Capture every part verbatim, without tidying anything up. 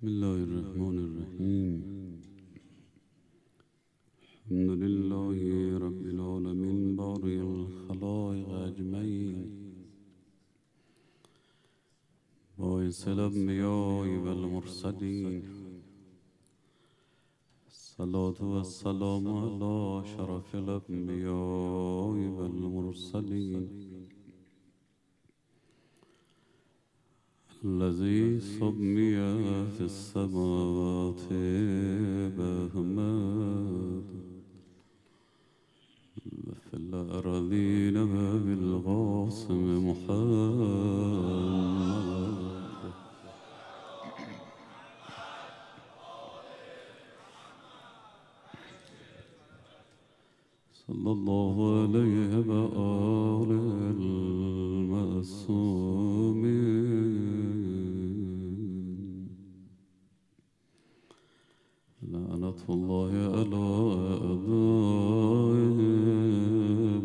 بسم الله الرحمن الرحیم. الحمد لله رب العالمین باری الخلائق اجمعین، باعث الانبیاء والمرسلین. الصلاة والسلام على شرف الانبیاء والمرسلین، الذي سمي في السماوات بأحمد وفي الأرضين بالقاسم محمد. صلى الله عليه وآله المعصومين. لعنة الله على أعدائهم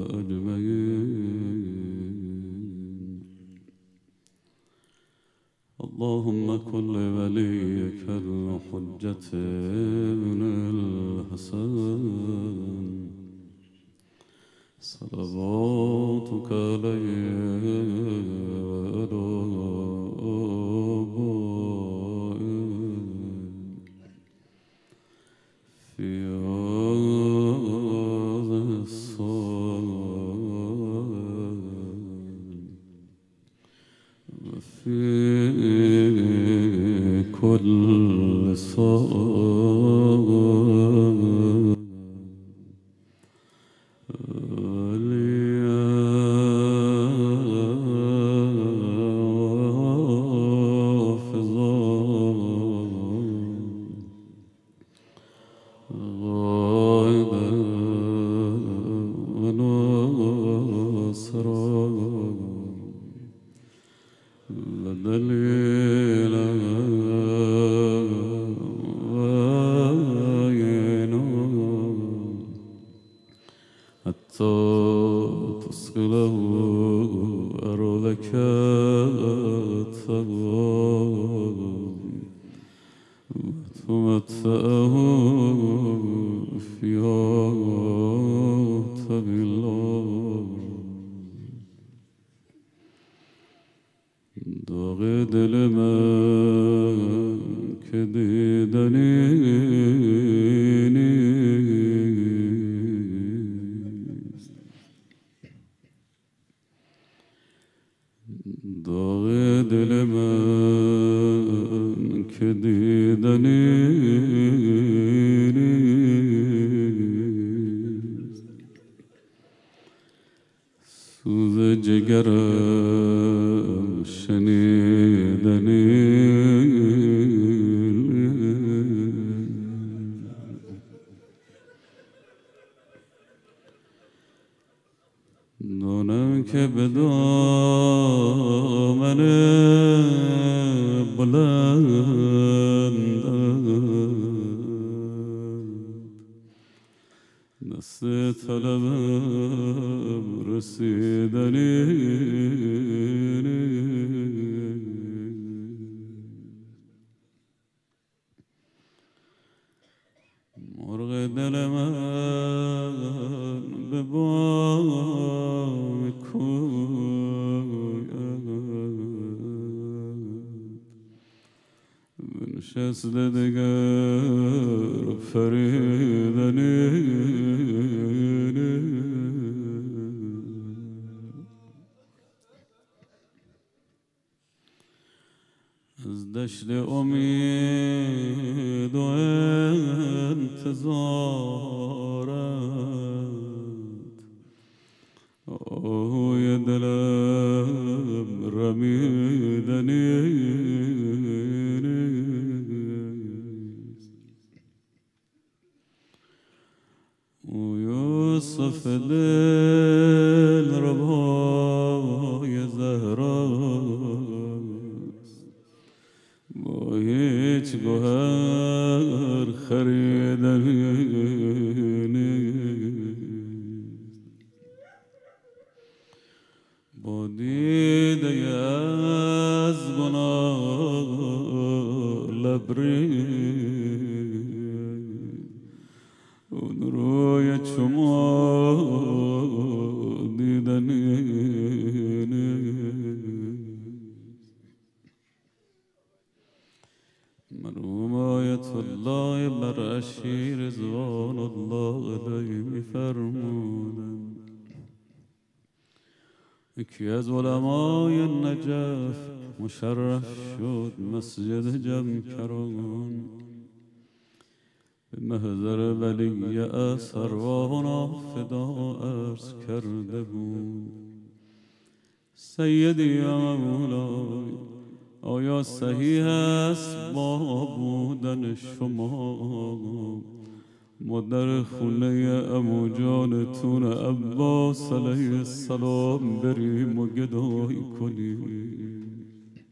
أجمعين. اللهم كن لوليك الحجة ابن الحسن صلواتك عليه وعلى آبائه في هذا الصوم وفي كل صوم. تسقله أرضك وتمتعه فيها بالله. داغ دل من که دیدنی داغ دل من که دیدنی نیست، سوز جگرم شنیدنی دانم که به دامن بلند دست طلبم رسیدنی مرغ دل من به بام کویت بنشست دگر فریدنی از دشت امید و انتظارت آهوی دلم رمیدنی نیست. او یوسف دل ربای زهراست، با هیچ گوهر خریدنی نیست. با دیده از گناه الله برعشی رضوان الله علیه می‌فرمودند یکی از علمای نجف مشرف شد مسجد جمکران به محضر ولی اثروان فدا عرض کرده بود سیدی یا مولای آیا صحیح است با بودن شما ما در خونه عمو جانتون عباس علیه السلام بریم و گدایی کنیم؟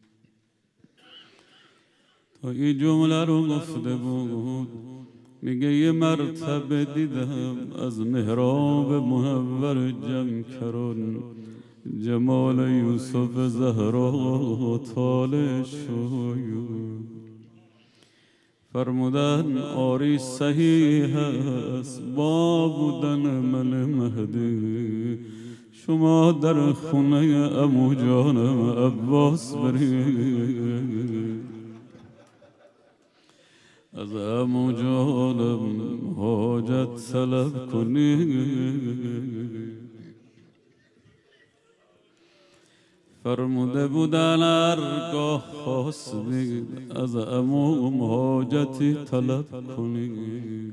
تا این جمله رو گفته بود میگه یه مرتبه دیدم از محراب محور جمکران جمال یوسف زهرا طالع شد فرمودن آری صحیح است با بودن من مهدی شما در خونه عمو جانم عباس برید از عمو جانم حاجت طلب کنید فرموده بودن هرگاه خواستید از عمو حاجتی طلب کنید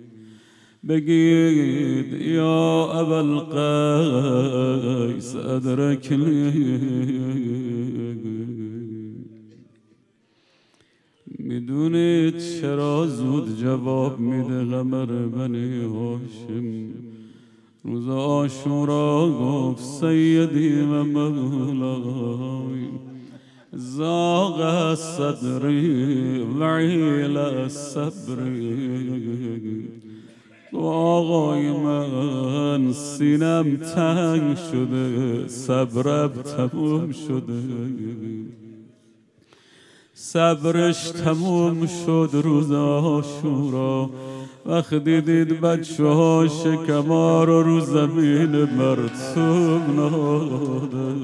بگید یا ابوالقیس ادرکنی میدونید چرا زود جواب میده قمر بنی هاشم روز عاشورا گفت سیدی و مولای زاغ صدری وعیل صبری آقای من سینم تنگ شده صبرم تموم شده صبرش تموم شد روز عاشورا وقتی دید بچه ها شکما رو رو زمین مرسوم نهاده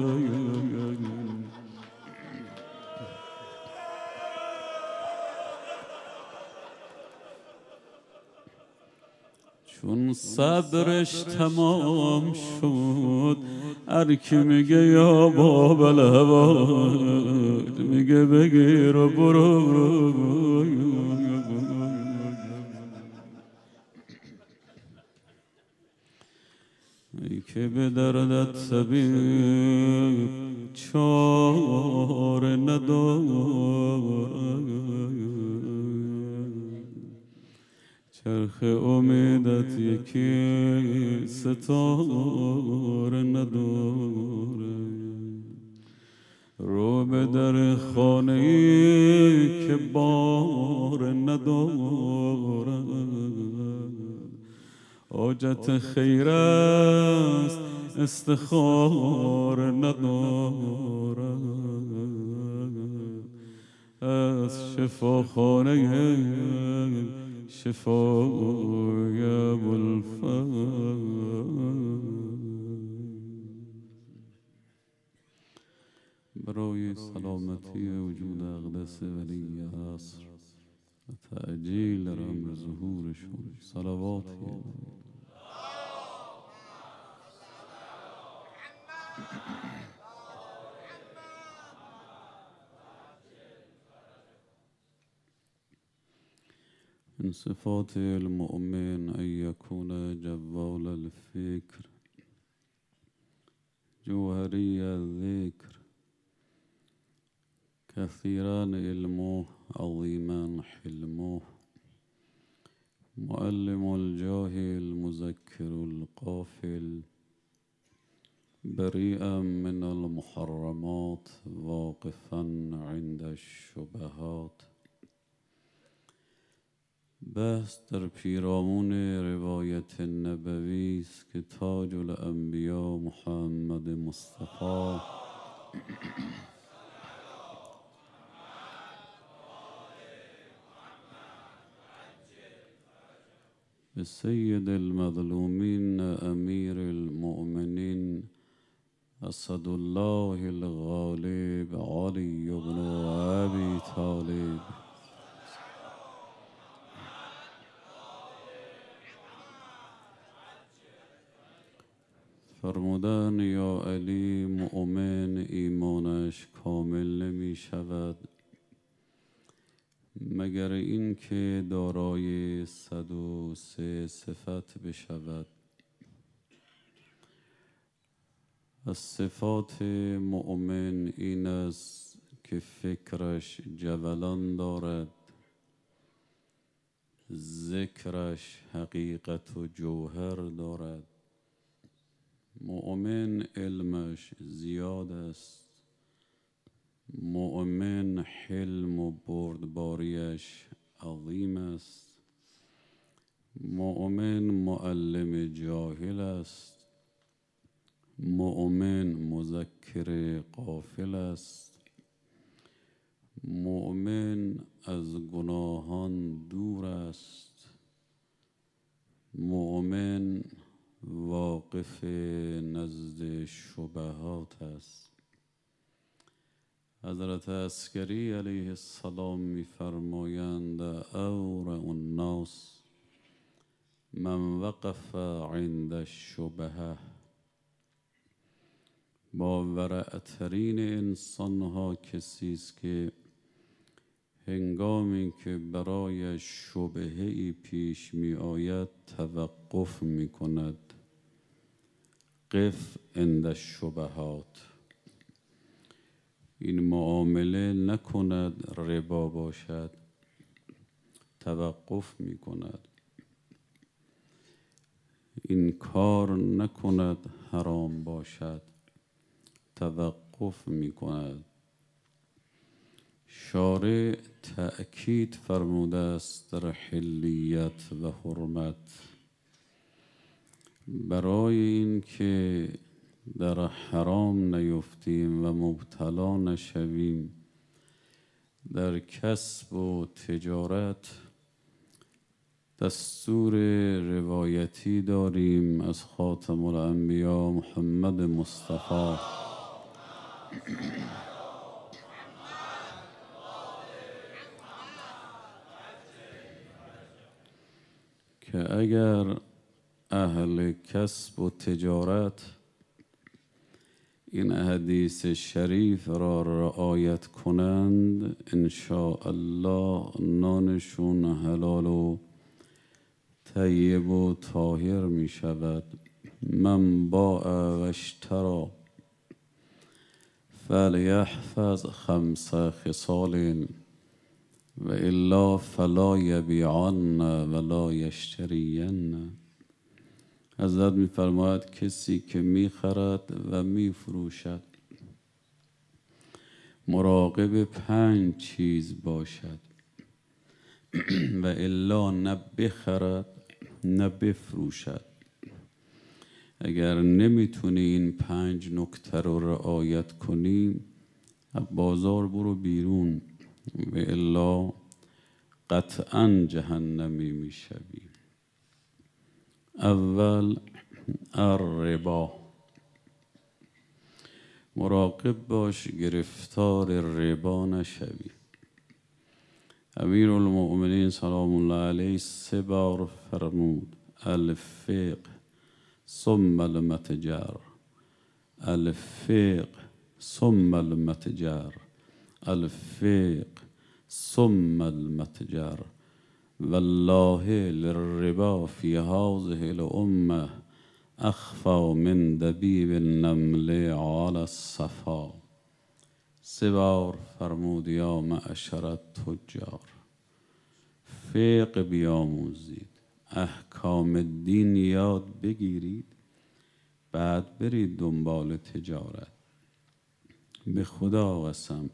چون صبرش تمام شد هر کی میگه یا بابل هواد میگه بگیر و برو ای که به دردت طبیب چاره ندارد چرخ امیدت یکی ستاره نداره رو به در خانه ای که بار نداره حاجت خیر است استخاره نداره از شفاخانه شفای ابوالفضل برای سلامتی وجود اقدس ولی عصر و تعجیل در امر ظهورشون صلواتی من صفات المؤمن أن يكون جوال الفكر جوهري الذكر كثيرا علمه عظيما حلمه معلم الجاهل مذكر القافل بريئا من المحرمات واقفا عند الشبهات بحث در پیرامون روایت نبوی است که تاج الانبیا محمد مصطفی به سید المظلومین امیر المؤمنین اسد الله الغالب علی بن ابی طالب فرمودن یا علی مؤمن ایمانش کامل نمی شود مگر این که دارای صد و سه صفت بشود. از صفات مؤمن این است که فکرش جولان دارد، ذکرش حقیقت و جوهر دارد. مؤمن علمش زیاد است، مؤمن حلم و بردباریش عظیم است. مؤمن معلم جاهل است، مؤمن مذکر غافل است. مؤمن از گناهان دور است، مؤمن واقف نزد شبهات است. حضرت عسکری علیه السلام می‌فرمایند اورع الناس من وقف عند الشبهه. با ورعترین انسان ها کسی است که هنگامی که برای شبهه‌ای پیش می آید توقف می کند. قف عند الشبهات. این معامله نکند ربا باشد، توقف می کند. این کار نکند حرام باشد، توقف می کند. شارع تأکید فرموده است در حلیت و حرمت برای این که در حرام نیفتیم و مبتلا نشویم. در کسب و تجارت دستور روایتی داریم از خاتم الانبیا محمد مصطفی که اگر اهل کسب و تجارت این حدیث شریف را رعایت کنند ان شاء الله نانشون حلال و طیب و طاهر می شود. من باع و اشتری فلیحفظ خمس خصال و الا فلا یبیعن ولا یشترین. حضرت می فرماید کسی که می خرد و می فروشد مراقب پنج چیز باشد و الا نه بخرد نه بفروشد. اگر نمیتونی این پنج نکته رو رعایت کنی بازار برو بیرون و الا قطعا جهنمی میشوی. اول الربا. مراقب باش گرفتار ربا نشوی. امیر المؤمنین سلام الله علیه سه بار فرمود الفقه ثم المتجر، الفقه ثم المتجر، الفقه ثم المتجر. والله للربا في هذه الأمة أخفى من دبيب النمل على الصفا. سه بار فرمود یا معشر التجار فقه بیاموزید، احکام دین یاد بگیرید، بعد برید دنبال تجارت. به خدا قسم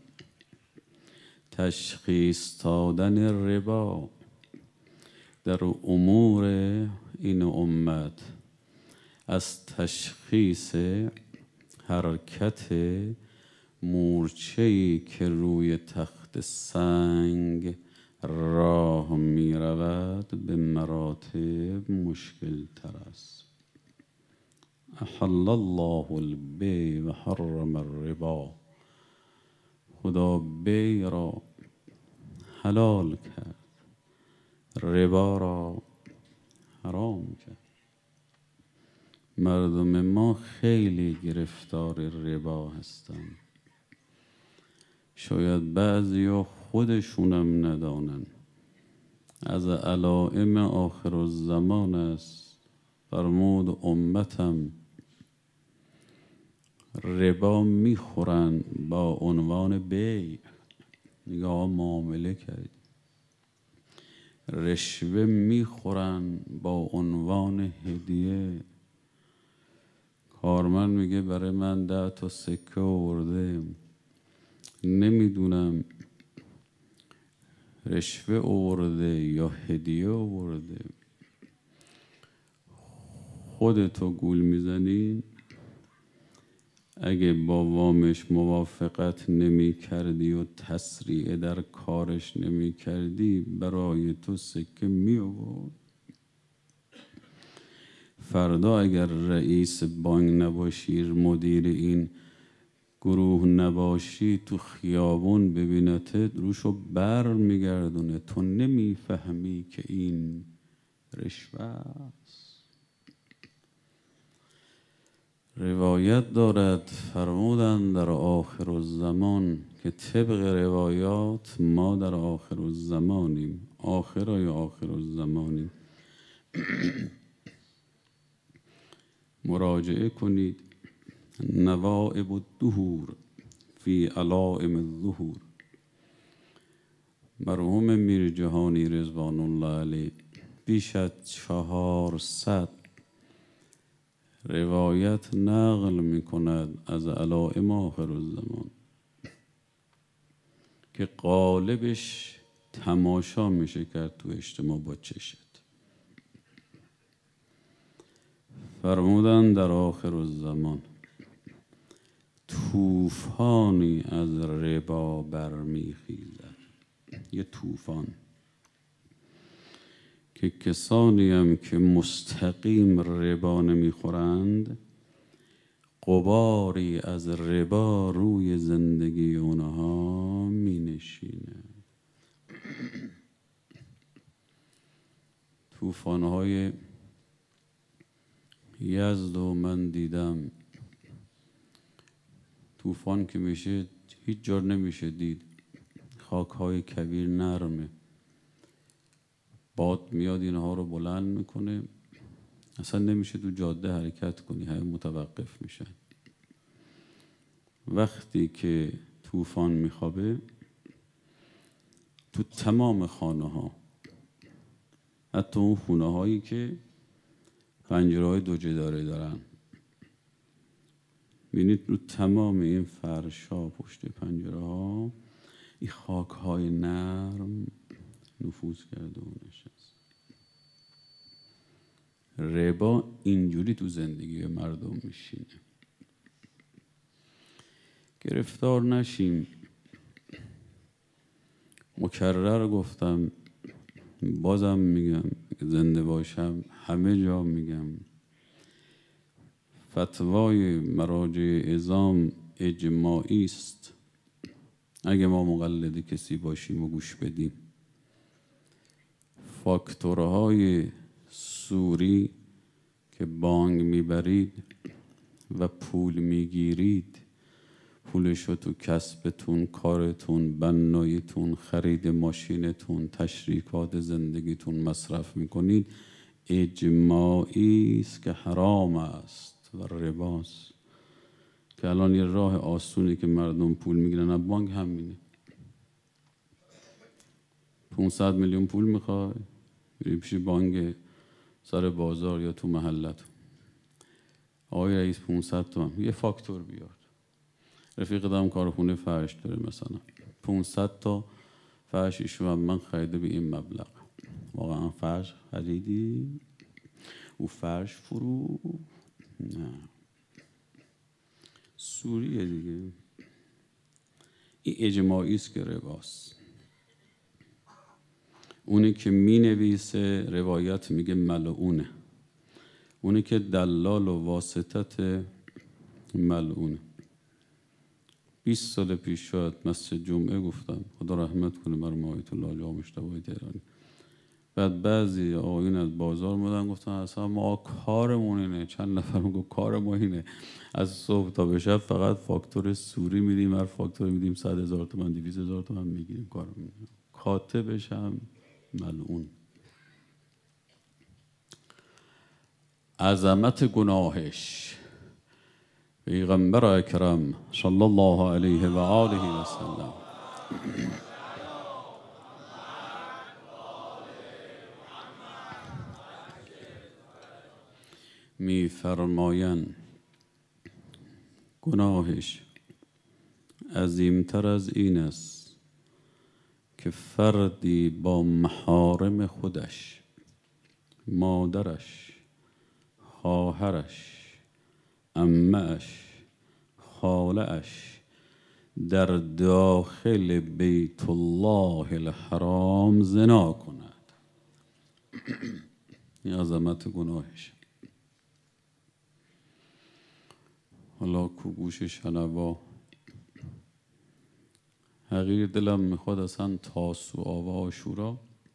تشخیص دادن ربا در امور این امت از تشخیص حرکت مورچه‌ای که روی تخت سنگ راه می رود به مراتب مشکل تر است. احل الله البیع و حرم الربا. خدا بیع را حلال کرد، ربا را حرام کرد. مردم ما خیلی گرفتار ربا هستن. شاید بعضیا خودشونم ندانن. از علائم آخر الزمان است. فرمود امتم ربا میخورن با عنوان بیع. نگاه معامله کرد. رشوه میخورن با عنوان هدیه. کارمند میگه برای من ده تا سکه آورده، نمیدونم رشوه آورده یا هدیه آورده. خودتو گول میزنی. اگه با وامش موافقت نمی کردی و تسریع در کارش نمی کردی، برای تو سکه می آورد. فردا اگر رئیس بانک نباشی، مدیر این گروه نباشی، تو خیابون ببینتت روشو بر میگردونه. تو نمیفهمی که این رشوه است. روایت دارد فرمودن در آخر الزمان که طبق روایات ما در آخر الزمانیم. آخر یا آخر الزمانیم. مراجعه کنید نوائب الدهور فی علائم الظهور. مرحوم میر جهانی رضوان الله علیه بیش از چهارصد روایت نقل می کند از علائم آخر الزمان که قالبش تماشا میشه کرد تو اجتماع با چشت. فرمودن در آخر الزمان طوفانی از ربا برمیخیزد. یه طوفان که کسانی هم که مستقیم ربا نمیخورند، غباری از ربا روی زندگی اونها می نشینه. طوفان‌های یزد و من دیدم. طوفان که میشه هیچ جا نمیشه دید. خاک‌های کویر نرمه، باد میاد اینها رو بلند میکنه، اصلا نمیشه تو جاده حرکت کنی، همه متوقف میشن. وقتی که طوفان میخوابه تو تمام خانه ها، حتی اون خونه هایی که پنجره های دو جداره دارن، بینید رو تمام این فرش ها پشت پنجره ها این خاک های نرم نفوذ کرده و نشست. ربا اینجوری تو زندگی مردم میشینه. گرفتار نشیم. مکرر گفتم، بازم میگم، زنده باشم همه جا میگم، فتوای مراجع عظام اجماعی است. اگه ما مقلد کسی باشیم و گوش بدیم، فاکتورهای سوری که بانک میبرید و پول میگیرید، پولشو تو کسبتون، کارتون، بناییتون، خرید ماشینتون، تشریفات زندگیتون مصرف میکنید، اجماعی است که حرام است و رباست. که الان یه راه آسونی که مردم پول میگیرن از بانک همینه. پونصد میلیون پول میخوای، میری پیش بانک سر بازار یا تو محلت، آقای رئیس پونصد تومن، یه فاکتور بیار. رفیق دارم کارخونه فرش داره، مثلا پونصد تا فرش ایشون من خریده به این مبلغ. واقعا فرش خریدی؟ او فرش فرو؟ نه، سوریه دیگه. این اجماعی است که رباست. اونی که می نویسه روایت میگه ملعونه. اونی که دلال و واسطت ملعونه. بیست سال پیش شاید مسجد جمعه گفتم، خدا رحمت کنه مرحوم آیت الله جا مجتبی تهرانی، بعد بعضی آقایون از بازار اومدن گفتن اصلا ما کارمون اینه. چند نفر میگفت کار ما اینه از صبح تا به شب فقط فاکتور سوری میدیم، هر فاکتور میدیم صد هزار تومن دویست هزار تومن میگیریم کار میدیم. کاتبش هم ملعون. عظمت گناهش پیغمبر اکرم صلی الله علیه و آله و سلم می فرمایند گناهش عظیمتر از این است که فردی با محارم خودش، مادرش، خواهرش، عمه‌اش، خاله‌اش در داخل بیت الله الحرام زنا کند. این عظمت گناهش. حالا کو گوش شنوا حقیر دلم میخواد اصلا تاسوعا و عاشورا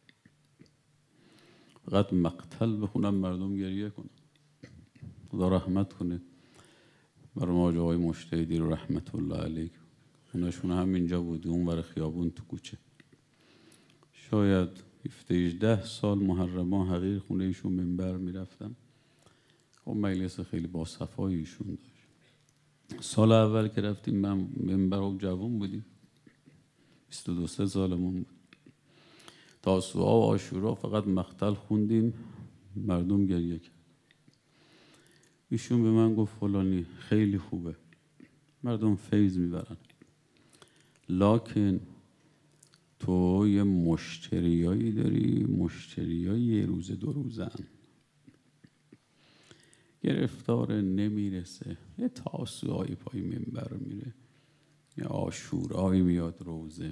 فقط مقتل بخونم مردم گریه کنم. خدا رحمت کنه بر ما آقای مجتهدی رو رحمت الله علیه. خونه‌شون همینجا بود، اون ور خیابون تو کوچه. شاید هفده هجده سال محرما حقیر خونه ایشون منبر میرفتم. خب مجلس خیلی با صفای ایشون داشت. سال اول که رفتیم من منبر و جوان بودیم، بیست و دو سه سالمون بود. تاسوعا و عاشورا فقط مقتل خوندیم، مردم گریه کرد. ایشون به من گفت فلانی خیلی خوبه، مردم فیض میبرن، لکن تو یه مشتریایی داری، مشتریایی یه روز دو روزن، گرفتار نمیرسه، یه تاسوعایی پای منبر میره، یه عاشورایی میاد روزه،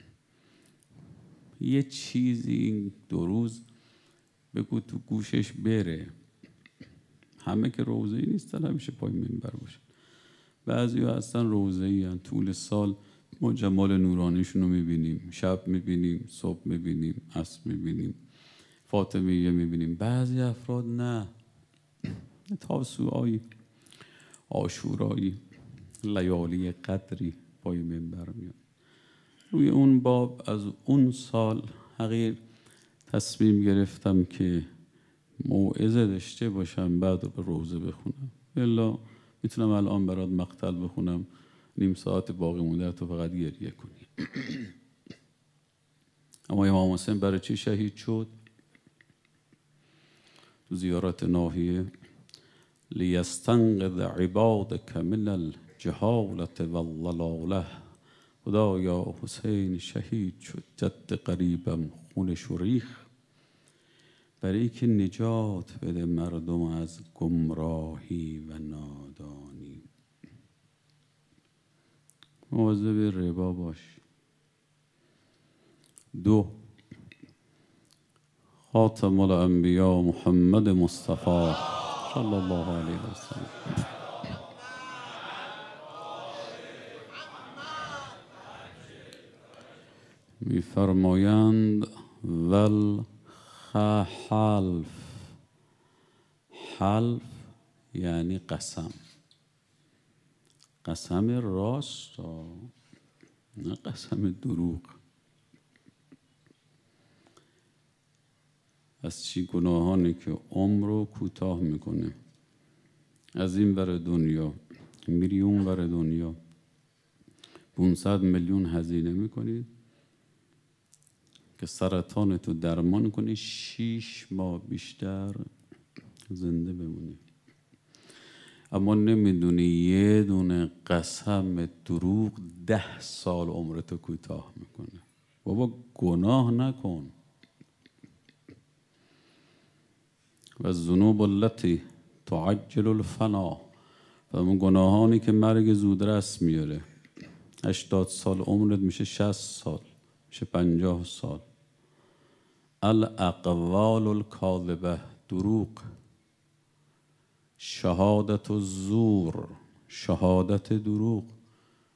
یه چیزی این دو روز بگو تو گوشش بره. همه که روزه ای نیستن همیشه پای منبر باشن، بعضی ها هستن روزه ای هن. طول سال ما جمال نورانیشون رو میبینیم، شب میبینیم، صبح میبینیم، عصر میبینیم، فاطمیه میبینیم. بعضی افراد نه، تاسوعایی، عاشورایی، لیالی قدری پای منبر میاد. روی اون باب از اون سال حقیر تصمیم گرفتم که موعظه داشته باشم بعد رو به روزه بخونم. الا میتونم الان برات مقتل بخونم، نیم ساعت باقی مونده تو فقط گریه کنی. اما امام حسین برای چی شهید شد؟ تو زیارت ناحیه لیستنقذ عبادک من الجهالة والضلاله. خدایا حسین شهید شد، جد قریبم خونش ریخ، برای که نجات بده مردم از گمراهی و نادانی. مواظب ربا باش. دو، خاتم الانبیا محمد مصطفی صلی الله علیه و سلم می‌فرمایند ول حلف. حلف یعنی قسم، قسم راست نه قسم دروغ. از چی گناهانی که عمر رو کوتاه میکنه. از این ور دنیا میری اون ور دنیا، پانصد میلیون هزینه میکنید که سرطان تو درمان کنی، شیش ماه بیشتر زنده بمونی. اما نمیدونی یه دونه قسم دروغ ده سال عمرتو کوتاه میکنه. بابا گناه نکن. و الذنوب التي تعجل الفنا، و اون گناهانی که مرگ زودرس میاره. هشتاد سال عمرت میشه شصت سال، میشه پنجاه سال. الاقوال الکاذبه، دروغ. شهادت الزور، شهادت دروغ.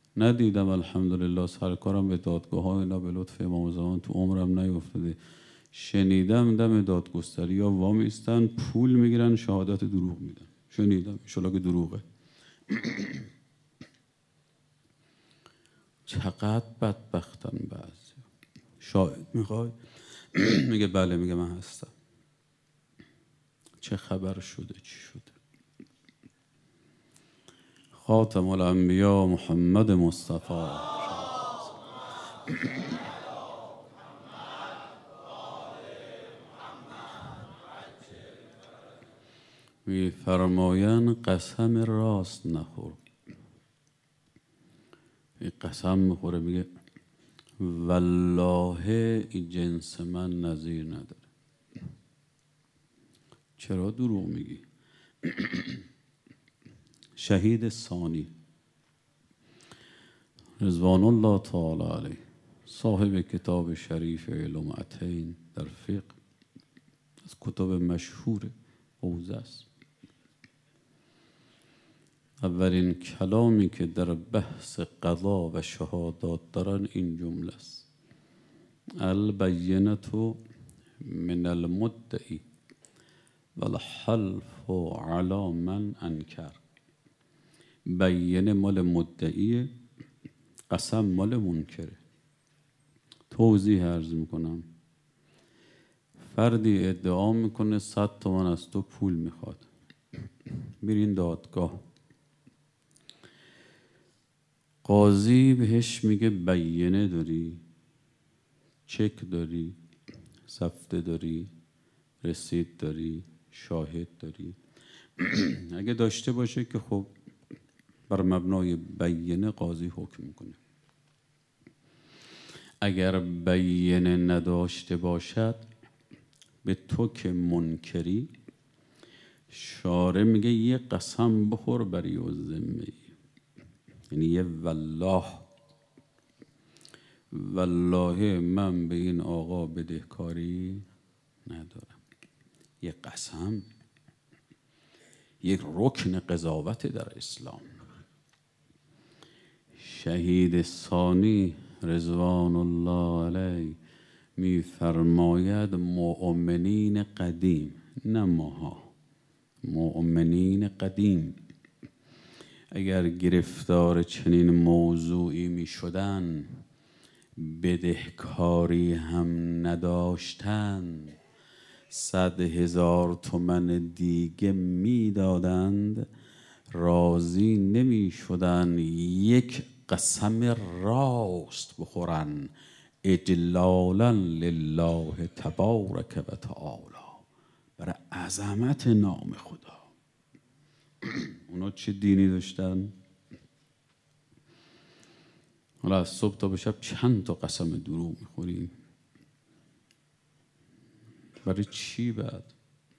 ندیدم الحمدلله، سرکارم به دادگاه های اینا به لطف امام زمان تو عمرم نیفتاده شنیدم دم دادگستری یا وامیستن پول میگیرن شهادت دروغ میدن. شنیدم، انشالله که دروغه. چقدر بدبختن بعضی. شاهد میخوای؟ میگه بله. میگه من هستم. چه خبر شده؟ چی شده؟ خاتم الانبیا محمد مصطفی می فرمایند قسم راست نخور. این قسم میخوره میگه والله این جنس من نظیر نداره. چرا دروغ میگی؟ شهید ثانی رضوان الله تعالی علیه، صاحب کتاب شریف علومتین در فقه، از کتب مشهور حوزه است. اولین کلامی که در بحث قضا و شهادات دارن این جمله است: البینة من المدعی والحلف علی من انکر. بینه مال مدعیه، قسم مال منکره. توضیح عرض میکنم. فردی ادعا میکنه صد تومن از تو پول میخواد. میرین دادگاه، قاضی بهش میگه بینه داری؟ چک داری؟ سفته داری؟ رسید داری؟ شاهد داری؟ اگه داشته باشه که خب بر مبنای بینه قاضی حکم میکنه. اگر بینه نداشته باشد به تو که منکری، شارع میگه یه قسم بخور بری و ذمه، یعنی یه والله والله من به این آقا بدهکاری ندارم. یه قسم یک رکن قضاوت در اسلام. شهید ثانی رضوان الله علیه می فرماید مؤمنین قدیم، نه ماها، مؤمنین قدیم اگر گرفتار چنین موضوعی می شدن بدهکاری هم نداشتند، صد هزار تومن دیگه می دادند، راضی نمی شدن یک قسم راست بخورن اجلالا لله تبارک و تعالی، برای عظمت نام خدا. اونا چه دینی داشتن؟ حالا از صبح تا به شب چند تا قسم دروغ میخوریم؟ برای چی؟ بعد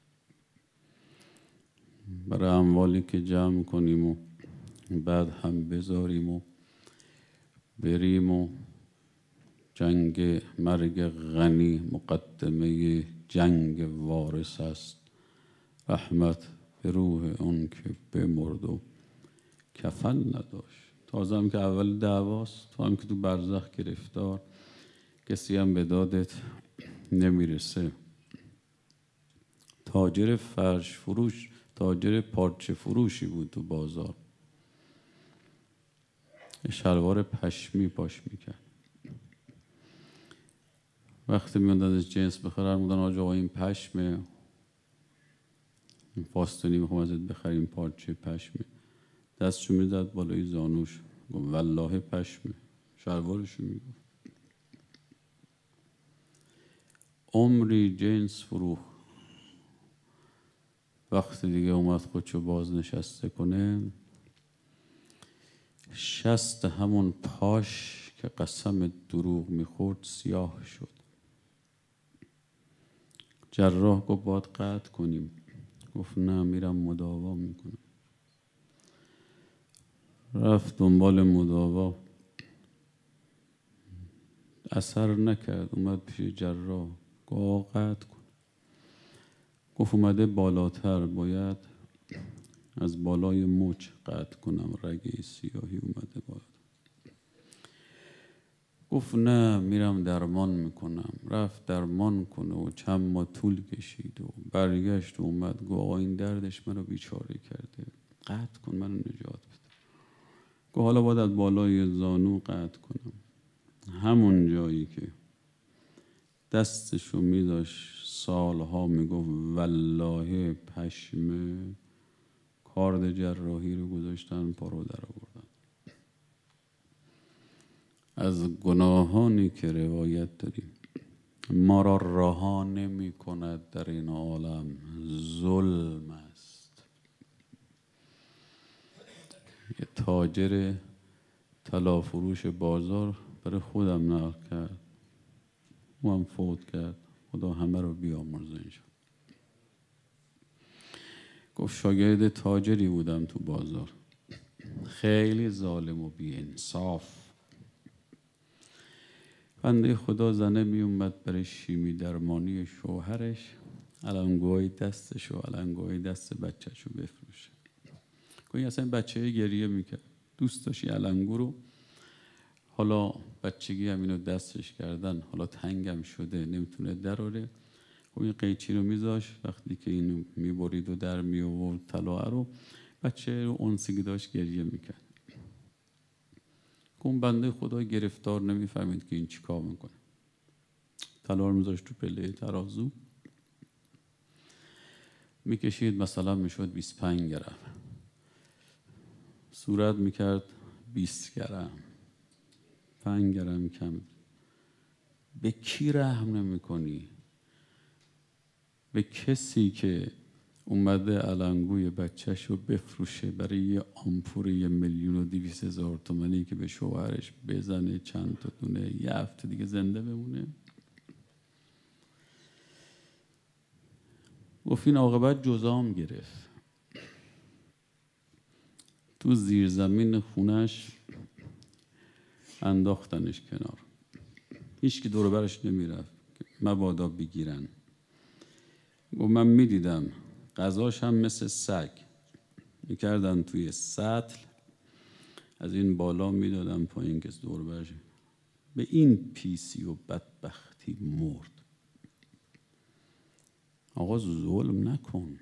برای اموالی که جمع کنیم و بعد هم بذاریم و بریم و جنگ مرگ غنی مقدمه جنگ وارث است. رحمت به روح اون که بمرد و کفن نداشت. تازه هم که اول دعواست، تو هم که تو برزخ گرفتار، کسی هم به دادت نمیرسه. تاجر فرش فروش، تاجر پارچه فروشی بود تو بازار، شلوار پشمی پاش میکرد. وقتی میوندن از جنس بخرن بودن آجا این پشمه، این فاستونی میخوام ازت بخریم پارچه پشمه، دستشو میزد بالای زانوش، گفت والله پشمه، شلوارشو میگفت. عمری جنس فروخ. وقتی دیگه اومد خودشو بازنشسته کنه، شست همون پاش که قسم دروغ میخورد سیاه شد. جراح گفت باید قطع کنیم. گفت نه، میرم مداوا میکنم. رفت دنبال مداوا، اثر نکرد. اومد پیش جراح، گفت قطع کن. گفت اومده بالاتر، باید از بالای مچ قطع کنم، رگه سیاهی اومده بالا. گفت نه میرم درمان میکنم. رفت درمان کنه و چند ماه طول کشید و برگشت و اومد گفت آقا این دردش منو بیچاره کرده، قطع کن منو نجات بده. گفت حالا باید از بالای زانو قطع کنم. همون جایی که دستشو میداشت سالها میگفت والله پشمه، کارد جراحی رو گذاشتن پارو در آوردن. از گناهانی که روایت داریم ما را رها نمی کند در این عالم ظلم است. یه تاجر طلا فروش بازار برای خودم نقل کرد، او هم فوت کرد، خدا همه رو بیامرزه اینجا. گفت شاگرد تاجری بودم تو بازار، خیلی ظالم و بی انصاف. بنده خدا زنه می اومد برای شیمی درمانی شوهرش، علنگوهای دستش و علنگوهای دست بچه‌ش رو بفروشه. گویا اصلا بچه گریه میکرد، دوست داشتی علنگو رو، حالا بچگی هم اینو دستش کردن، حالا تنگم شده نمیتونه دراره. خب این قیچی رو میذاش، وقتی که اینو میبرید و در می آورد طلا رو، بچه رو اونسگی داشت گریه میکرد. اون بنده خدا گرفتار نمیفهمید که این چی کار میکنه. طلا رو میذاشت تو پله ترازو میکشید، مثلا میشد بیست و پنج گرم، صورت میکرد بیست گرم، پنج گرم کم. به کی رحم نمی کنی؟ به کسی که اومده علنگوی بچهش رو بفروشه برای یه آمپور یه میلیون و دویست هزار تومنی که به شوهرش بزنه چند تا دونه یه هفته دیگه زنده بمونه. گفت این عاقبت جزام گرفت. تو زیرزمین خونش انداختنش کنار، هیچ که دور برش نمیرفت مبادا بگیرن. و من میدیدم غذاش هم مثل سگ میکردن توی سطل، از این بالا میدادم پایین که دور برش. به این پیسی و بدبختی مرد. آقا ظلم نکن،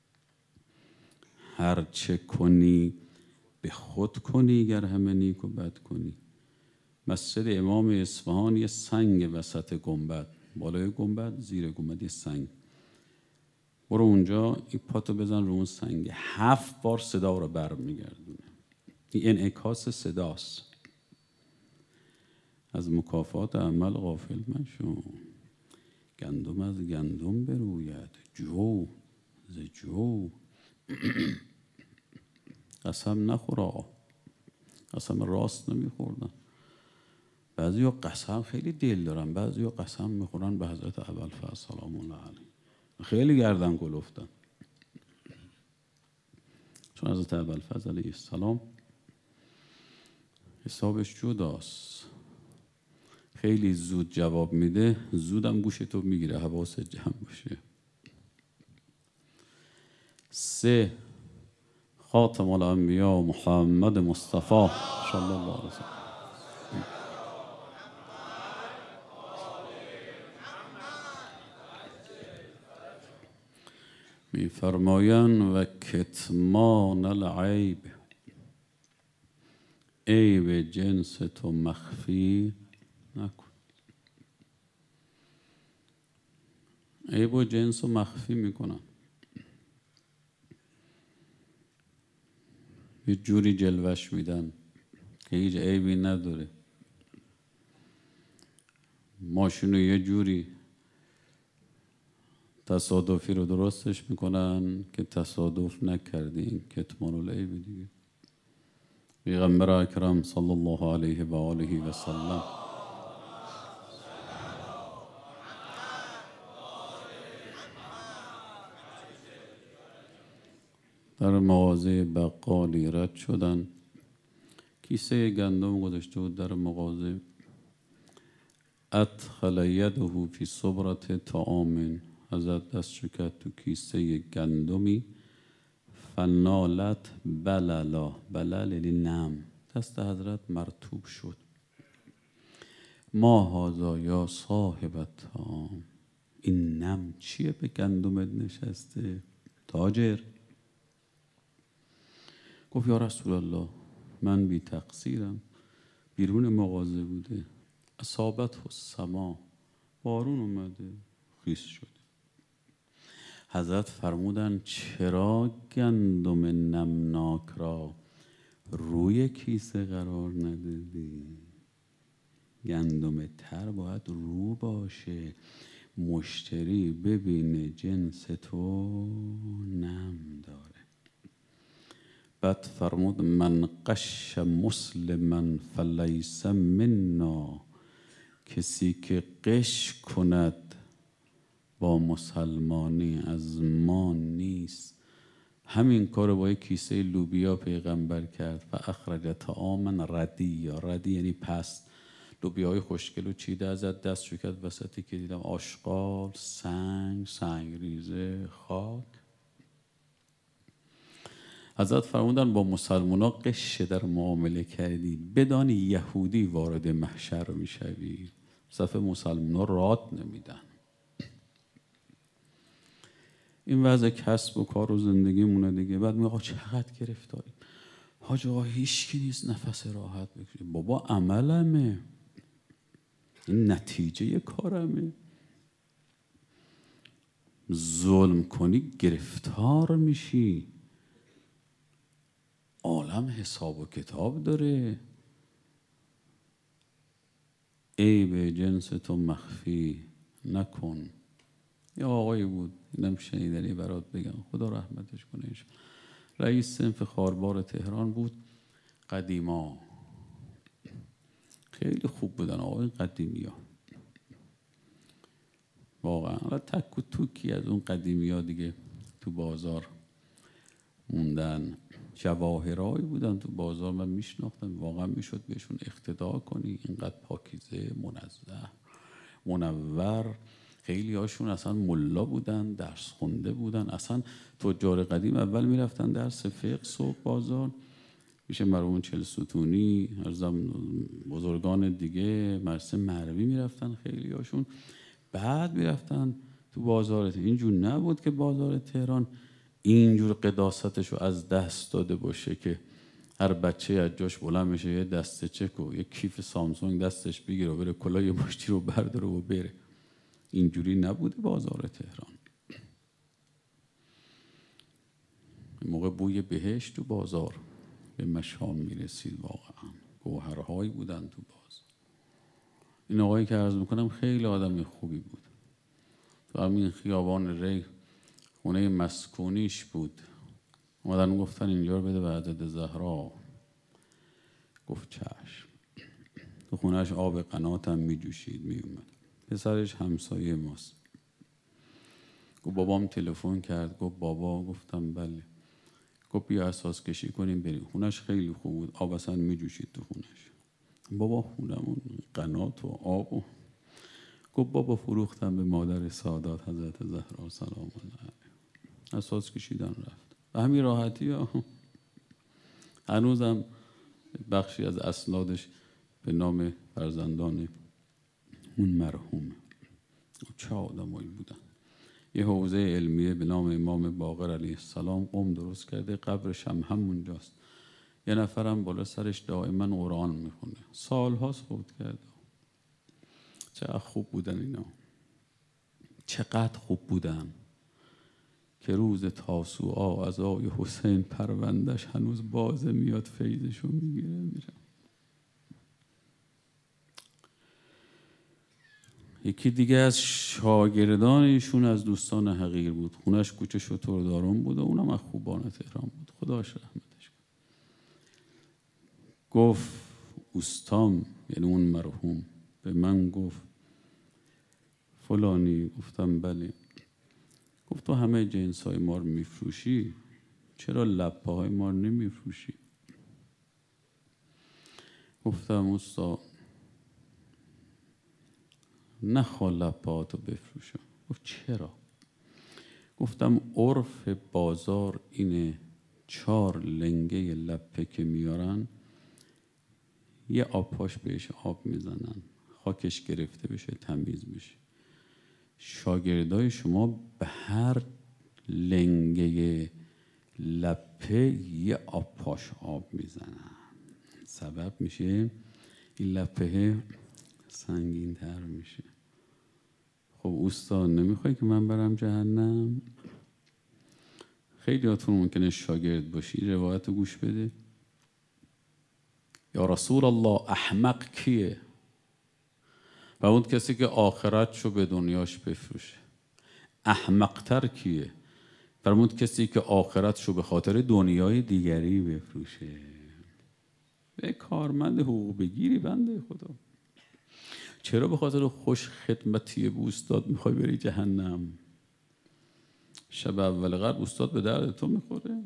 هر چه کنی به خود کنی گر همه نیک و بد کنی. مسجد امام اصفهان یه سنگ وسط گنبد، بالای گنبد زیر گنبد یه سنگ، برو اونجا این پاتو بزن رو اون سنگ، هفت بار صدا رو برمیگردونه. این انعکاس صداست. از مکافات عمل غافل مشو، گندم از گندم بروید جو ز جو. قسم نخورا، قسم راست نمیخوردن. بعضی ها قسم خیلی دل دارن، بعضی ها قسم میخورن به حضرت ابوالفضل سلام الله علیه، خیلی گردن گلفتن. چون حضرت ابوالفضل علیه السلام حسابش جداست، خیلی زود جواب میده، زودم گوش تو میگیره، حواست جمع باشه. سه، خاتم الانبیا محمد مصطفی صلی الله علیه وسلم. می فرمایند و کتمان العیب، عیب جنس تو مخفی نکن. عیب و جنس رو مخفی میکنن، یه جوری جلوش میدن که هیچ عیبی نداره. ماشینو یه جوری تصادفی رو درستش میکنن که تصادف نکردین، کتمان العیب دیگه. پیغمبر اکرم صلی الله علیه و آله و سلم در مغازه بقالی رد شدن، کیسه گندم گذاشته بود در مغازه. ادخل یده فی صبرة طعام، حضرت دستشو کرد تو کیسه گندمی. فنالت بللا، بلل یعنی نم، دست حضرت مرطوب شد. ما هذا یا صاحب الطعام، این نم چیه به گندمت نشسته تاجر؟ گفت یا رسول الله من بی تقصیرم، بیرون مغازه بوده، اصابت السما، بارون اومده خیس شده. حضرت فرمودن چرا گندم نمناک را روی کیسه قرار ندادی؟ گندم تر باید رو باشه، مشتری ببینه جنس تو نم داره. بعد فرمود من قش مسلما فلیس منا، کسی که قش کند با مسلمانی از ما نیست. همین کار با یک کیسه لوبیا پیغمبر کرد و اخرج طعاما ردیا، ردی یعنی پست، لوبیاهای خوشگل و چیده ازت دست شو کرد وسطی که دیدم آشغال، سنگ، سنگریزه، خاک. حضرت فرمودن با مسلمانا قشه در معامله کردی، بدانی یهودی وارد محشر میشوی، صف مسلمانا راد نمیدن. این وضع کسب و کار و زندگی مونه دیگه. بعد میگه چقدر گرفتاریم حاج آقا، هیچ کی نیست نفس راحت بکشیم. بابا عملمه، این نتیجه کارمه. ظلم کنی گرفتار میشی، عالم حساب و کتاب داره. عیب جنس تو مخفی نکن. یه آقایی بود، اینم شنیدنی برات بگم، خدا رحمتش کنه، رئیس صنف خاربار تهران بود. قدیما خیلی خوب بودن آقای قدیمی ها، واقعا. تک و توکی از اون قدیمی ها دیگه تو بازار موندن، جواهرایی بودن تو بازار، من میشناختم، واقعا میشد بهشون اقتدا کنی، اینقدر پاکیزه، منزه، منور. خیلی هاشون اصلا ملا بودن، درس خونده بودن. اصلا تجار قدیم اول میرفتن درس فقه صبح بازار، میشه مرحوم چهل ستونی، بزرگان دیگه، مرسه مروی میرفتن خیلی هاشون، بعد میرفتن تو بازار. اینجور نبود که بازار تهران اینجور قداستشو از دست داده باشه که هر بچه از جاش بلند میشه یه دسته چک و یه کیف سامسونگ دستش بگیره و بره کلاه یه مشتی رو برداره و بره. اینجوری نبوده بازار تهران. این موقع بوی بهشت تو بازار به مشام میرسید، واقعا گوهرهایی بودن تو باز. این آقایی که عرض میکنم خیلی آدم خوبی بود. تو همین خیابان ری خونه مسکونیش بود. اومدن گفتن اینجا رو بده به حضرت زهرا. گفت چشم. تو خونهش آب قنات هم میجوشید میومد. پسرش همسایه ماست. گفت بابام تلفن کرد. گفت بابا. گفتم بله. گفت بیا اساس کشی کنیم بریم. خونش خیلی خوب بود، آب اصلا میجوشید تو خونش. بابا خونمون قنات و آب و... گفت بابا فروختم به مادر سادات حضرت زهرا سلام الله علیها. اساس کشیدن رفت به همین راحتی ها. هنوزم بخشی از اسنادش به نام فرزندان اون مرحومه. چه آدمایی بودن. یه حوزه علمیه به نام امام باقر علیه السلام قم درست کرده، قبرش هم همونجاست. یه نفرم بالا سرش دائما قرآن میخونه، سالهاست فوت کرده. چقدر خوب بودن اینا، چقدر خوب بودن که روز تاسوعا از آقای حسین پروندهش هنوز بازه میاد، فیضشو میگیره میره. یکی دیگه از شاگردان ایشون از دوستان حقیر بود، خونش کوچه شترداران بود و اونم از خوبان تهران بود، خداش رحمتش کنه. گفت اوستام، یعنی اون مرحوم، به من گفت فلانی. گفتم بله. گفت تو همه جنس های ما رو میفروشی، چرا لپه های ما رو نمیفروشی؟ گفتم اوستا نخوا لپه ها تو بفروشم. گفت چرا؟ گفتم عرف بازار اینه چار لنگه لپه که میارن یه آب پاش بهش آب میزنن، خاکش گرفته بشه، تمیز بشه. شاگردای شما به هر لنگه لپه یه آب پاش آب میزنن، سبب میشه این لپه سنگین تر میشه. خب استاد نمیخوای که من برم جهنم؟ خیلی هاتون ممکنه شاگرد باشی، روایت رو گوش بده. یا رسول الله احمق کیه؟ و اون کسی که آخرتشو به دنیاش بفروشه. احمقتر کیه؟ فرمود کسی که آخرتشو به خاطر دنیای دیگری بفروشه. به کارمند حقوق بگیری بنده خدا، چرا به خاطر خوش خدمتی به استاد میخوای بری جهنم؟ شب اول قدر استاد به درد تو میخوره؟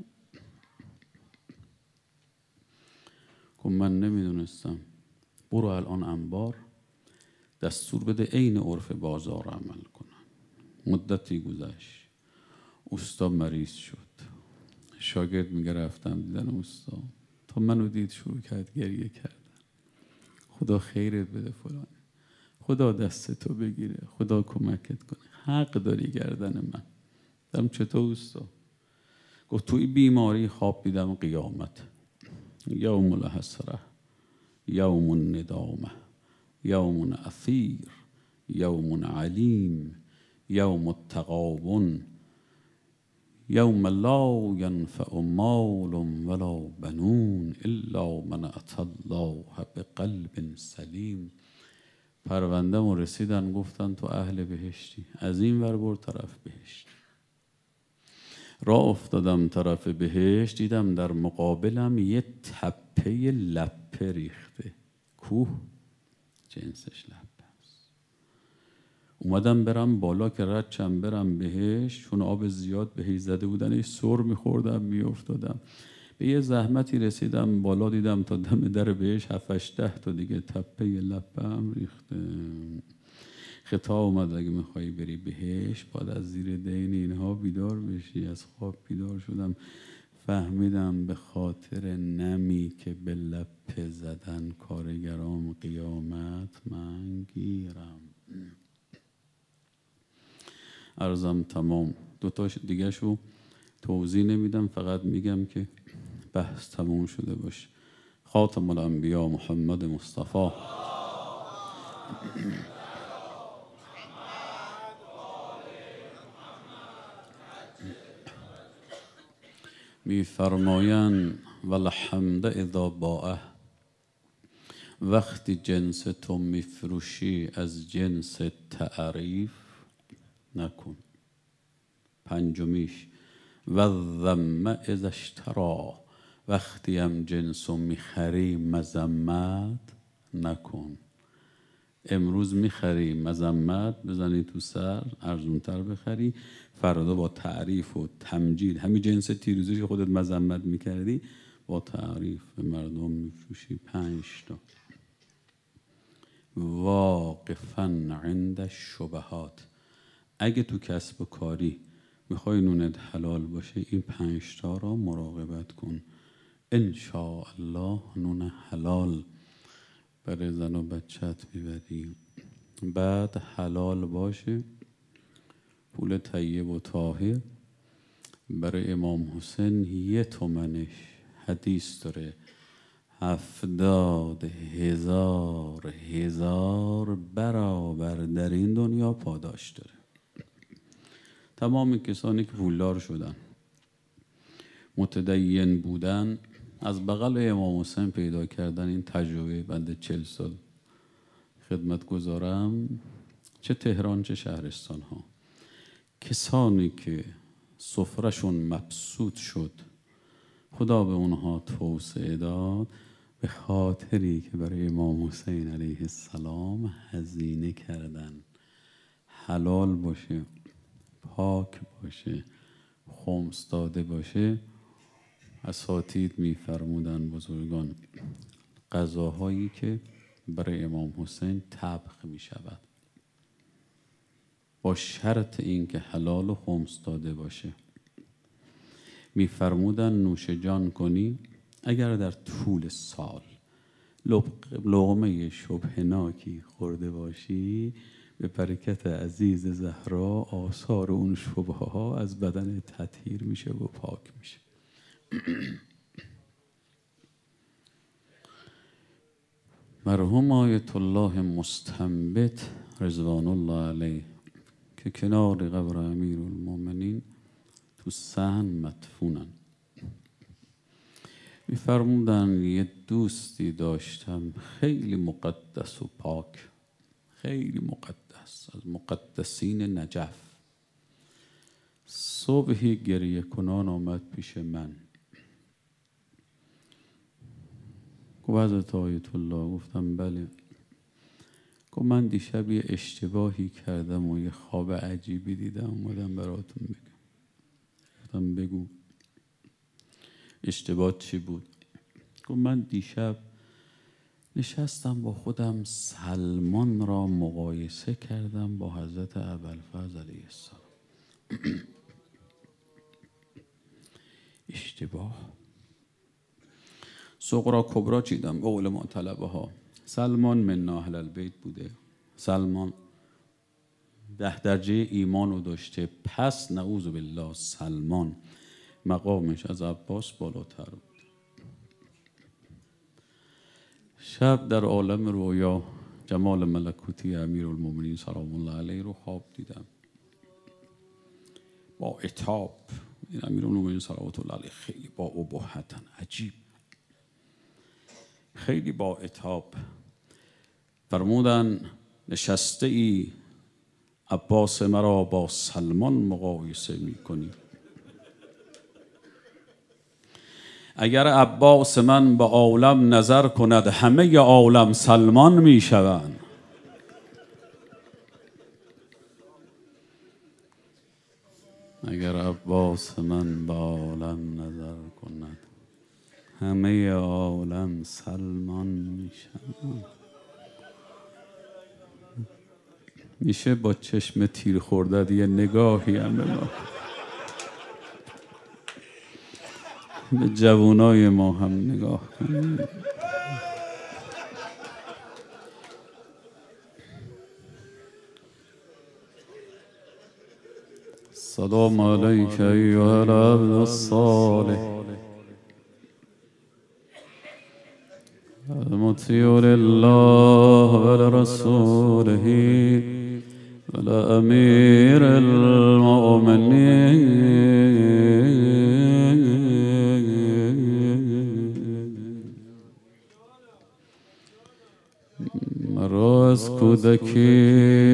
گفت من نمیدونستم. برو الان انبار دستور بده عین عرف بازار عمل کنن. مدتی گذشت، استاد مریض شد. شاگرد میگه رفتم دیدن استاد، تا منو دید شروع کرد گریه کردن. خدا خیرت بده فلان، خدا دست تو بگیره، خدا کمکت کنه، حق داری گردن من. دم چطور استاد؟ گفت توی بیماری خواب دیدم قیامت، یوم الحسره، یوم الندامه، یوم اثیر، یوم علیم، یوم التغابن، یوم لا ینفع مال ولا بنون الا من اتى الله بقلب سلیم. پروندم و رسیدن، گفتن تو اهل بهشتی. از این ور برد طرف بهشت. راه افتادم طرف بهشت، دیدم در مقابلم یه تپه لپه ریخته. کوه جنسش لپه است. اومدم برم بالا که ردچم برم بهشت، چون آب زیاد بهش زده بودن یه سر میخوردم میافتادم. به یه زحمتی رسیدم بالا، دیدم تا دم در بهشت هفتش ده تا دیگه تپه لپه هم ریخته. خطاب اومد اگه میخوایی بری بهشت باید از زیر دین اینها بیدار بشی. از خواب بیدار شدم، فهمیدم به خاطر نمی که به لپه زدن کارگرام قیامت من گیرم. عرضم تمام. دوتاش دیگه شو توضیح نمیدم، فقط میگم که بحث تموم شده باشه. خاتم الانبیا محمد مصطفی می فرمایند والحمد اذا باعه، وقتی جنس تو میفروشی از جنس تعریف نکن. پنجمیش و الذم اذا اشترا، وقتی هم جنس رو میخری مذمت نکن. امروز میخری مذمت بزنی تو سر، ارزونتر بخری، فردا با تعریف و تمجید همین جنس تیروزی که خودت مذمت میکردی با تعریف به مردم میفروشی. پنج تا واقفا عند الشبهات. اگه تو کسب و کاری میخوای نونت حلال باشه این پنج تا را مراقبت کن، ان شاء الله نون حلال برای زن و بچت میبری. بعد حلال باشه. پول طیب و طاهر برای امام حسین یه تومنش حدیث داره هفتاد هزار هزار برابر در این دنیا پاداش داره. تمام کسانی که پولدار شدن متدین بودن از بغل امام حسین پیدا کردن. این تجربه بنده چل سال خدمت گذارم، چه تهران چه شهرستان ها. کسانی که سفرشون مبسوط شد خدا به اونها توسعه داد به خاطری که برای امام حسین علیه السلام هزینه کردن. حلال باشه، پاک باشه، خمس داده باشه. اساتید میفرمودن بزرگان غذاهایی که برای امام حسین طبخ می شود با شرط این که حلال و خمس داده باشه. میفرمودن نوش جان کنی اگر در طول سال لقمه شبهناکی خورده باشی، به برکت عزیز زهرا آثار اون شبهه ها از بدن تطهیر میشه و پاک میشه. مرحوم آیت الله مستنبط رضوان الله علیه که کنار قبر امیرالمومنین تو صحن مدفونن، میفرمودن یه دوستی داشتم خیلی مقدس و پاک، خیلی مقدس، از مقدسین نجف. صبحی گریه کنان آمد پیش من، گفت حضرت آیت الله. گفتم بله. گفت من دیشب یه اشتباهی کردم و یه خواب عجیبی دیدم، اومدم براتون بگم. گفتم بگو اشتباه چی بود؟ گفت من دیشب نشستم با خودم سلمان را مقایسه کردم با حضرت ابوالفضل علیه السلام. اشتباه. صغرا کبرا چیدم به قول ما طلبه ها. سلمان من اهل البیت بوده، سلمان ده درجه ایمان رو داشته، پس نعوذ بالله سلمان مقامش از عباس بالاتر بود. شب در عالم رویا جمال ملکوتی امیرالمومنین سلام الله علیه رو خواب دیدم با عتاب. این امیرالمومنین صلوات الله علیه خیلی با ابهتن، عجیب، خیلی با عتاب. فرمودن نشسته ای عباس مرا با سلمان مقایسه می کنی. اگر عباس من به عالم نظر کند همه عالم سلمان می شوند. اگر عباس من به عالم نظر کند همه عالم سلمان می شوند. میشه با چشم تیر خورده یه نگاهی هم به ما، به جوانای ما هم نگاه کنیم. سلام علیک ایها العبد الصالح المطیع لله ولرسوله ولامیر المؤمنین. مرا از کودکی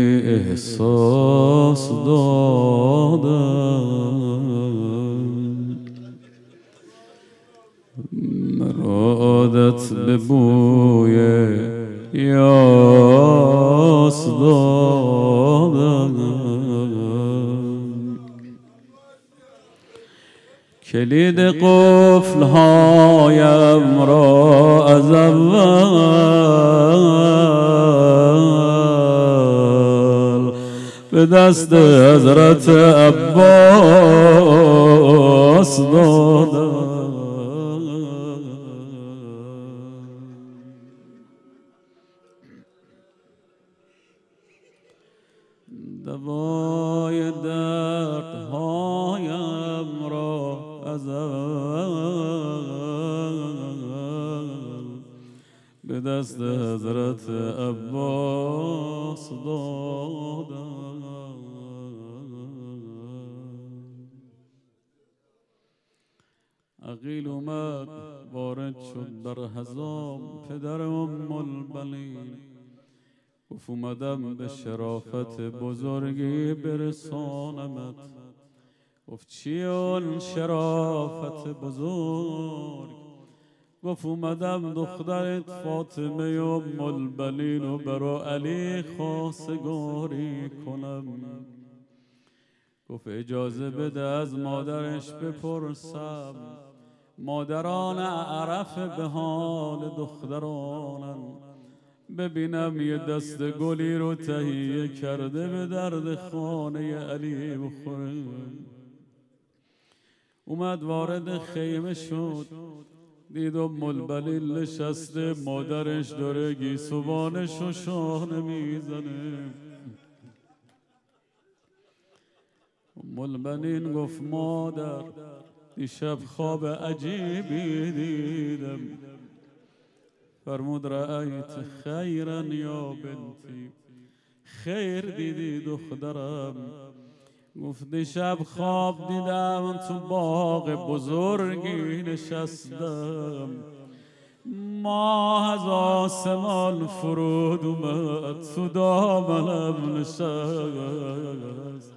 احساس دادم، مرا عادت به بوی یاس دادم. کلید قفل هایم را از اول به دست حضرت عباس دادم. دوای دردهایم را از اول به دست حضرت عباس دادم. عقیل اومد وارد شد بر حضام پدر ام البنین، گفت اومدم به شرافت بزرگی برسانمت. گفت چی اون شرافت بزرگ؟ گفت اومدم دخترت فاطمه ام البنین رو برا علی خواستگاری کنم. گفت اجازه بده از مادرش بپرسم، مادران عرف به حال دخترانن، ببینم یه دست گلی رو تهیه کرده به درد خانه علی بخوره. اومد وارد خیمه شد، دید ام البنین نشسته، مادرش داره گیسوانش رو شانه میزنه. ام البنین گفت مادر دیشب خواب عجیبی دیدم. فرمود رأیت خیرا یا بنتی، خیر دیدی دخترم. گفت دیشب خواب دیدم تو باغ بزرگی نشستم، ماه از آسمان فرود اومد تو دامنم نشست،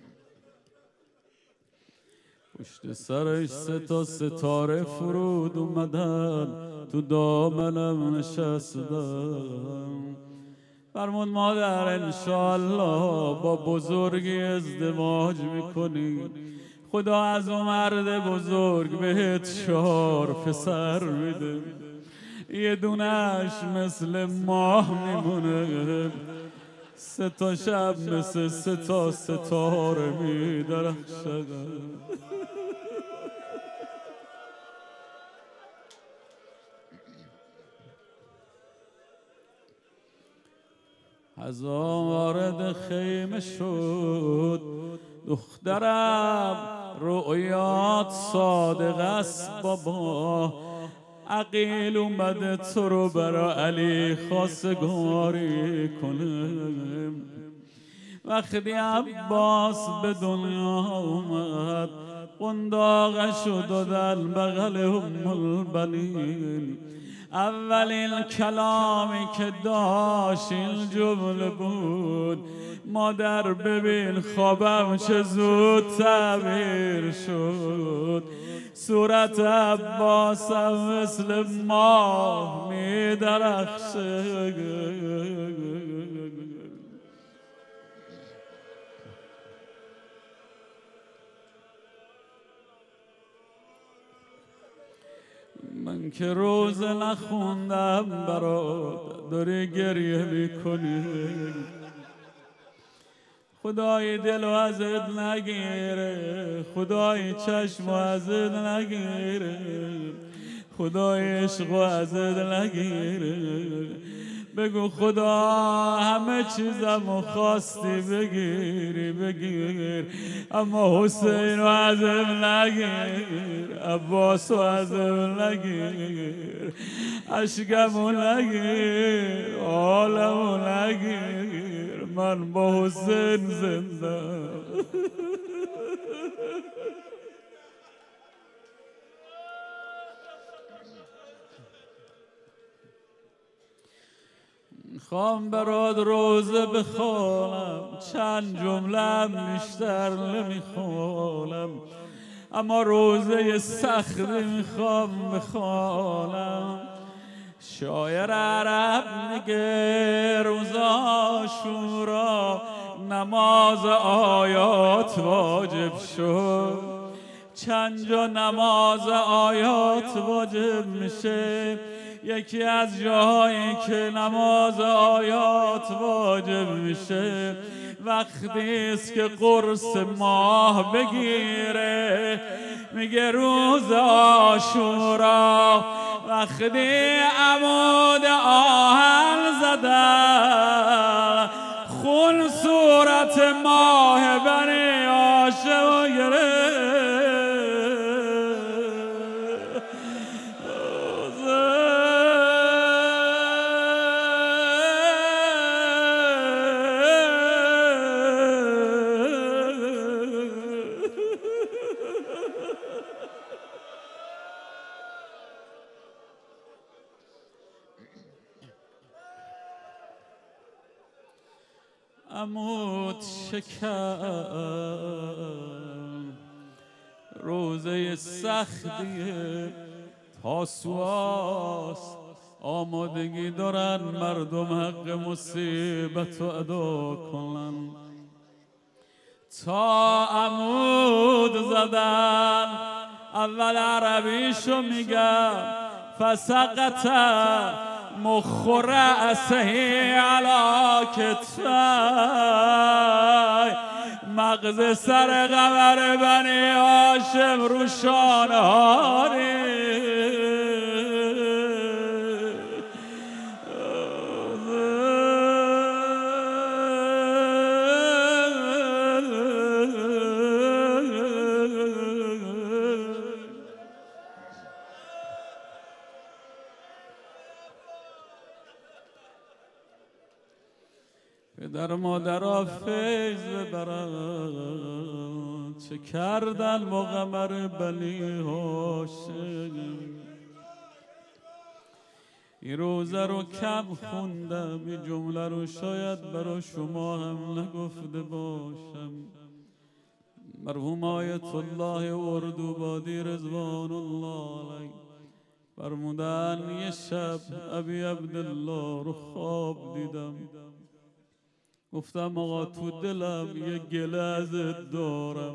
پشت سرش سه تا ستاره فرود اومدن تو دامنم نشستم. فرمود مادر انشالله با بزرگی ازدواج میکنی، خدا از اون مرد بزرگ بهت چهار پسر میده، یه دونش مثل ماه میمونه، سه تا شب مثل سه تا ستاره میدرخشه. از وارد خیمه شد، دخترم رؤیات صادق است بابا، عقیل اومده تو رو برا علی خواستگاری کنه. وقتی عباس به دنیا اومد قنداقش رو دادن بغل ام البنین، اولین کلامی که داشت این جمله بود، مادر ببین خوابم چه زود تعبیر شد، صورت عباسم مثل ماه می درخشه. من که روزه نخوندم برات داری گریه میکنی، خدای دل و ازت نگیره، خدای چشم و ازت نگیره، خدای عشق و ازت نگیره. بگو خدا همه چیزمو خواستی بگیری بگیر، اما حسین رو ازم نگیر، عباس رو ازم نگیر، عشقمو نگیر، عالمو نگیر، من با حسین زنده. خوام برات روزه بخونم، چند جمله‌ام بیشتر نمیخونم، اما روزه سختی میخوام بخونم. شاعر عرب میگه روز عاشورا نماز آیات واجب شد، چند جا نماز آیات واجب میشه، یکی از جاهایی که نماز آیات واجب میشه وقتی است که قرص ماه بگیره. میگه روز عاشورا وقتی عمود آهن زدن، خون صورت ماه بنی هاشم گرفت. عمود شکن روزه سختیه، تاسوعاست، آمادگی دارن مردم حق مصیبت رو ادا کنن. تا عمود زدن اول عربیشو میگم، فسقط مخ رأسه علی کتفی، مغز سر قمر بنی هاشم رو شانه ها پدر مادر فیض ببرند چه کردن با قمر بنی هاشم. این روزه رو کم خوندم، این جمله رو شاید برای شما هم نگفته باشم. مرحوم آیت الله اردوبادی رضوان الله علیه فرمودن یه شب ابی عبدالله رو خواب دیدم، گفتم آقا تو دلم یه گله ازت دارم.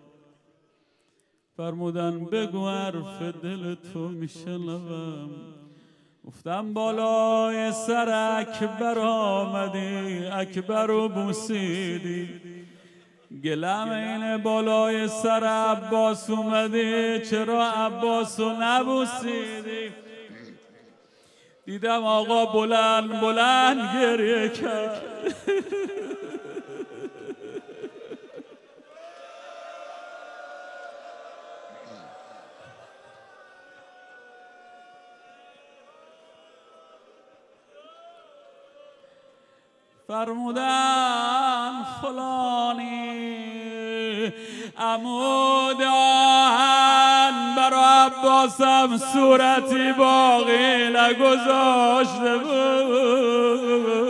فرمودن بگو حرف دل تو میشنوم. گفتم بالای سر اکبر آمدی، اکبر رو بوسیدی، گلم اینه بالای سر عباس اومدی، چرا عباس رو نبوسیدی؟ دیدم آقا بلند بلند گریه کرد. فرمودن فلانی عمود آهن برا عباسم صورتی باقی نگذاشته بود.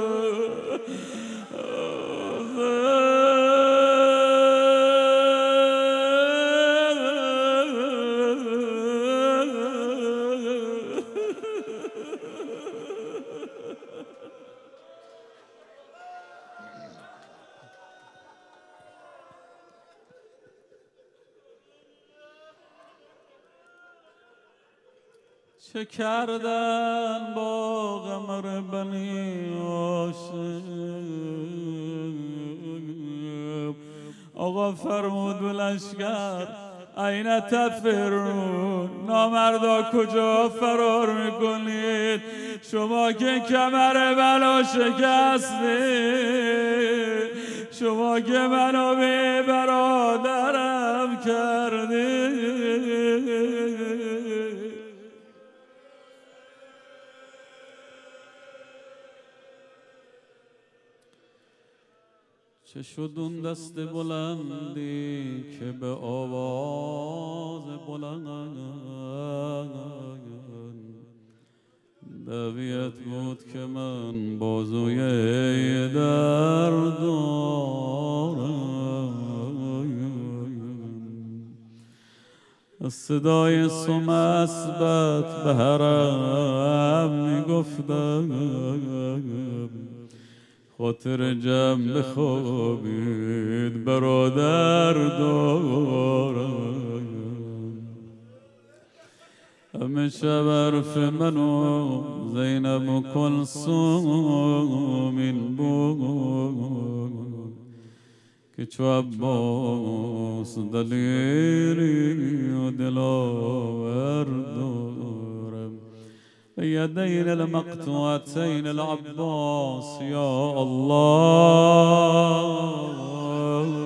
چه کردن با قمر بنی هاشم؟ آقا فرمود به لشکر این تفرون، نامردا کجا فرار میکنید؟ شما که کمر بلا شکستید، شما که منو بی برادرم کردید. چه شد اون دست بلندی که به آواز بلند دویت بود که من بازوی درد دارم. از صدای سمسبت به حرم میگفتم خاطر جمع بخوابید برادر دارم. همه شب حرف منو زینب و کلثوم این بود که چو عباس دلیری و دلاور دارم. یدین المقطوعتین العباس یا الله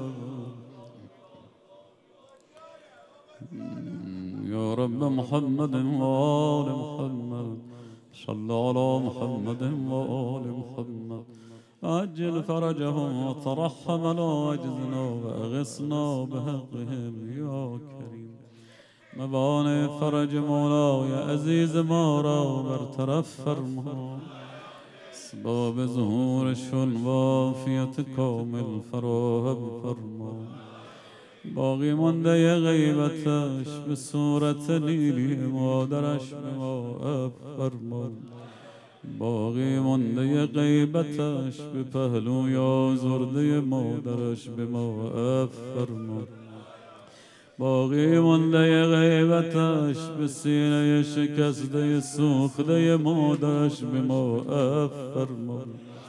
یا رب محمد و آل محمد صل علی محمد و آل محمد عجل فرجهم وترحم على عجزنا واغثنا بحقهم یا کریم. موانع فرج مولای عزیز ما را برطرف فرما، اسباب ظهورشون و عافیت کامل فراهم فرما. باقی مانده غیبتش به صورت نیلی مادرش به ما عفو فرما. باقی مانده غیبتش به پهلوی آزرده مادرش به ما عفو فرما. باقی مانده غیبتش به سینه شکسته سوخته مادرش به ما عفو فرما.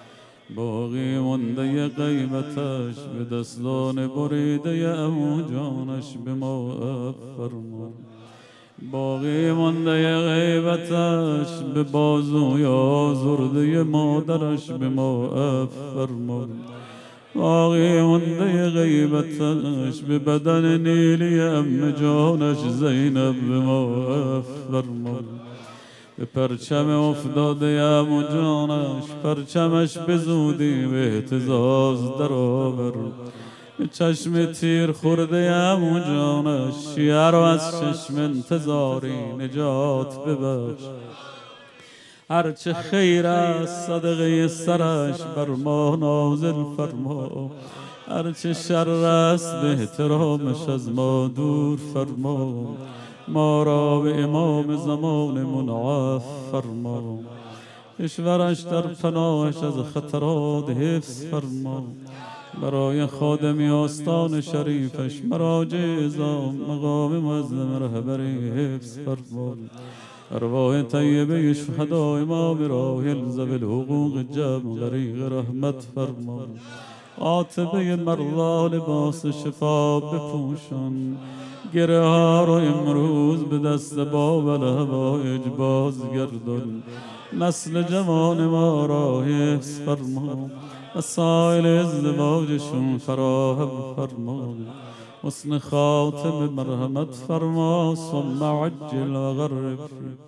باقی مانده غیبتش به دستان بریده عمو جانش به ما عفو فرما. باقی مانده غیبتش به بازوی آزرده مادرش به ما عفو فرما. باقی مانده غیبتش به بدن نیلی عمه جانش زینب به ما عفو فرما. به پرچم افتاده عمو جانش پرچمش به زودی به اهتزاز در آور. به چشم تیر خورده عمو جانش شیعه رو از چشم انتظاری نجات ببخش. هرچه خیر است صدقه سرش بر ما نازل فرما. هرچه شر است به احترامش از ما دور فرما. ما را به امام زمانمون عفو فرما. کشورش در پناهش از خطرات حفظ فرما. برای خادمی آستان شریفش مراجع ازام مقام معظم رهبری حفظ فرما. ارواح طیبه شهدای ما براحل ذوی الحقوق جمع غریق رحمت فرما. عاطبه مرضا لباس شفا بپوشان. گره ها رو امروز به دست بابل هوایج بازگردان. نسل جوان ما را حفظ فرما. وسایل ازدواجشون فراهم فرما. حسن خاتم مرحمت فرما. ثم عجل و غرب